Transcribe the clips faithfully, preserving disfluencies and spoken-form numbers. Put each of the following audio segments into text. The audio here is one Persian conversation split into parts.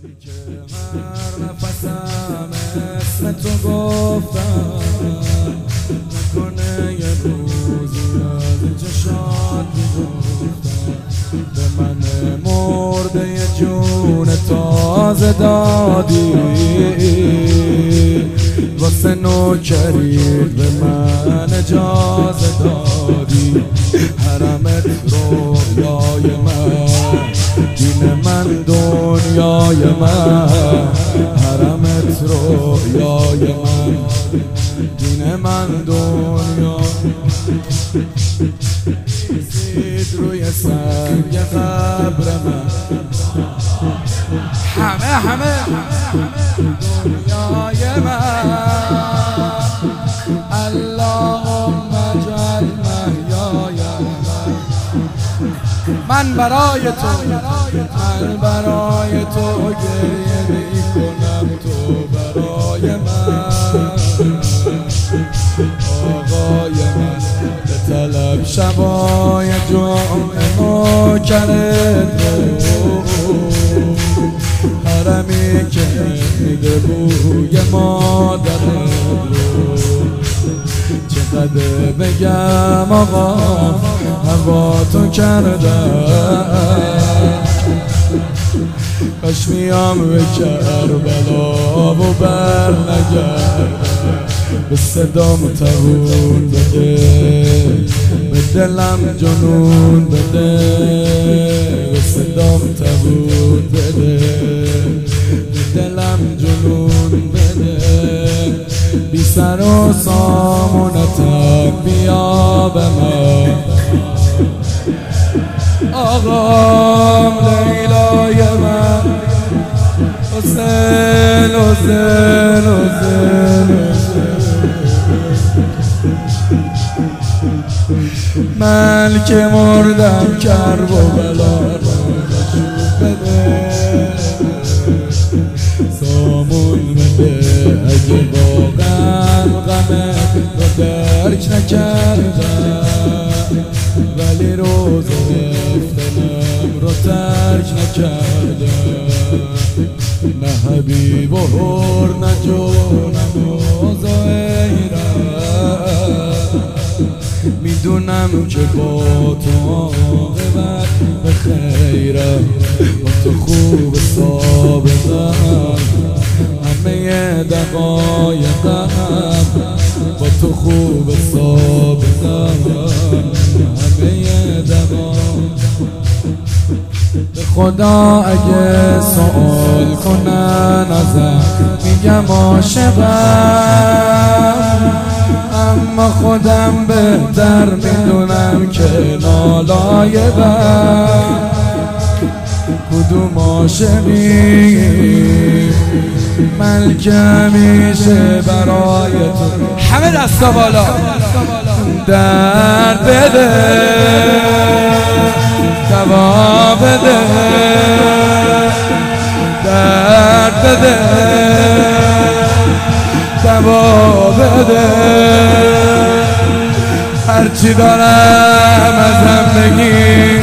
که هر نفسم اسم تو گفتم، نکنه یه روزی از چشات میگفتم به من مرده یه جون تازه دادی، واسه نوکرید به من اجازه دادی، حرمت رویای من، دین من دنیای من، حرمت رویای من، دین من دنیا. سید روی سنگ قبر من، همه همه دنیای من، اللهم اجعل محیای من برای تو، من برای تو گریه می کنم، تو برای من آقای من، به طلب شبای جمعه ما کرد رو، حرمی که میده بوی مادر رو، چقدر بگم آقا هوا تو کردم، کاش میام به کربلا و بر نگردم، به صدام تهون بده، به دلم جنون بده، به صدام تهون بده، به دلم جنون بده، بی سر و سامونتم بیا به من آقام لیلای من، حسین حسین حسین، من که مردم کرب و بلا را بده، سامون بده اگه واقعا غمت رو درک نکردم، ولی روز رفتنم رو ترک نکردم، نه حبیب و هر نه جونم و زهیرم، میدونم که با تو عاقبت به خیرم، با تو خوب ثابتم، همه دقایقم با تو خوب ثابتم، همه دقایقم. به خدا اگه سوال کنن ازم میگم عاشقم، اما خودم بهتر میدونم که نالایقم، کدوم عاشقی من که همیشه برای تو، همه دستا بالا، درد بده دوا بده، درد بده دوا بده، هرچی دارم ازم بگی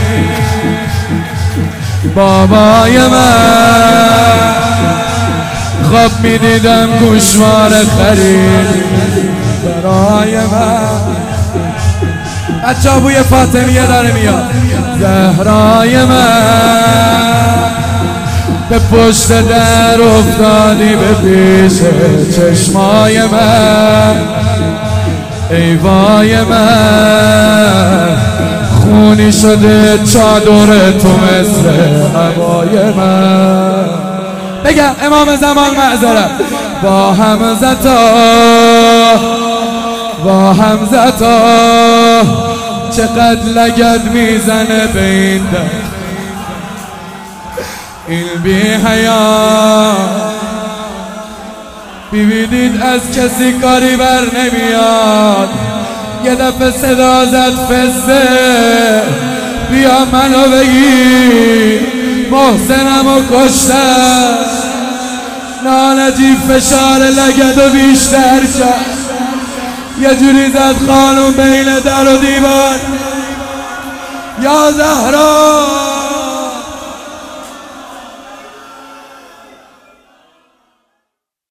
بابای من، خواب میدیدم گوشوار خرید برای من، بچه ها بوی فاطمیه داره میاد، زهرای من، به پشت در افتادی به پیش چشمای من، ای وای من، خونی شده چادر تو مثل هوای من. بگم امام زمان معذرت، با همزتا با همزتا چقدر لگد میزنه به این در، این بی حیا بیبیدید از کسی کاری بر نمیاد، یه دفعه صدا زد فسته بیا منو بگی، محسنم و کشتن، نالجی فشار لگد و بیشتر کرد، یه جوری زد خانم بین در و دیوار، یا زهرا